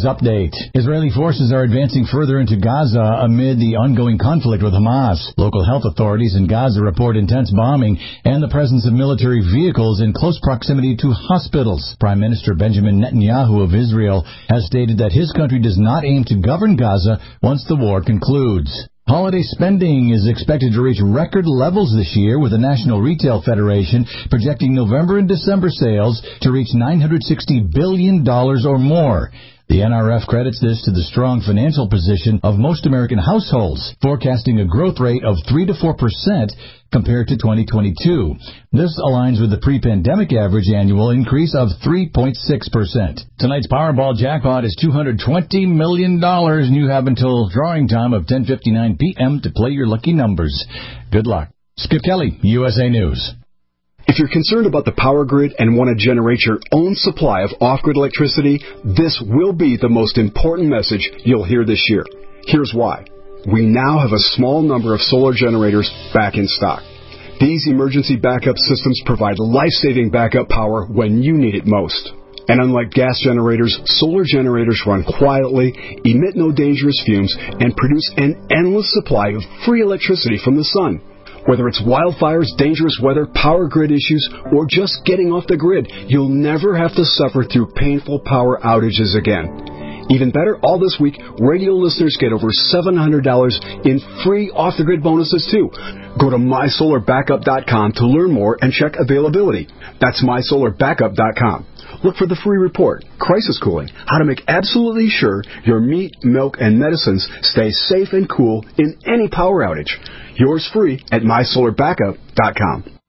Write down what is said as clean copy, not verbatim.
News Update. Israeli forces are advancing further into Gaza amid the ongoing conflict with Hamas. Local health authorities in Gaza report intense bombing and the presence of military vehicles in close proximity to hospitals. Prime Minister Benjamin Netanyahu of Israel has stated that his country does not aim to govern Gaza once the war concludes. Holiday spending is expected to reach record levels this year, with the National Retail Federation projecting November and December sales to reach $960 billion or more. The NRF credits this to the strong financial position of most American households, forecasting a growth rate of 3 to 4% compared to 2022. This aligns with the pre-pandemic average annual increase of 3.6%. Tonight's Powerball jackpot is $220 million, and you have until drawing time of 10:59 p.m. to play your lucky numbers. Good luck. Skip Kelly, USA News. If you're concerned about the power grid and want to generate your own supply of off-grid electricity, this will be the most important message you'll hear this year. Here's why. We now have a small number of solar generators back in stock. These emergency backup systems provide life-saving backup power when you need it most. And unlike gas generators, solar generators run quietly, emit no dangerous fumes, and produce an endless supply of free electricity from the sun. Whether it's wildfires, dangerous weather, power grid issues, or just getting off the grid, you'll never have to suffer through painful power outages again. Even better, all this week, radio listeners get over $700 in free off-the-grid bonuses, too. Go to MySolarBackup.com to learn more and check availability. That's MySolarBackup.com. Look for the free report, Crisis Cooling, how to make absolutely sure your meat, milk, and medicines stay safe and cool in any power outage. Yours free at MySolarBackup.com.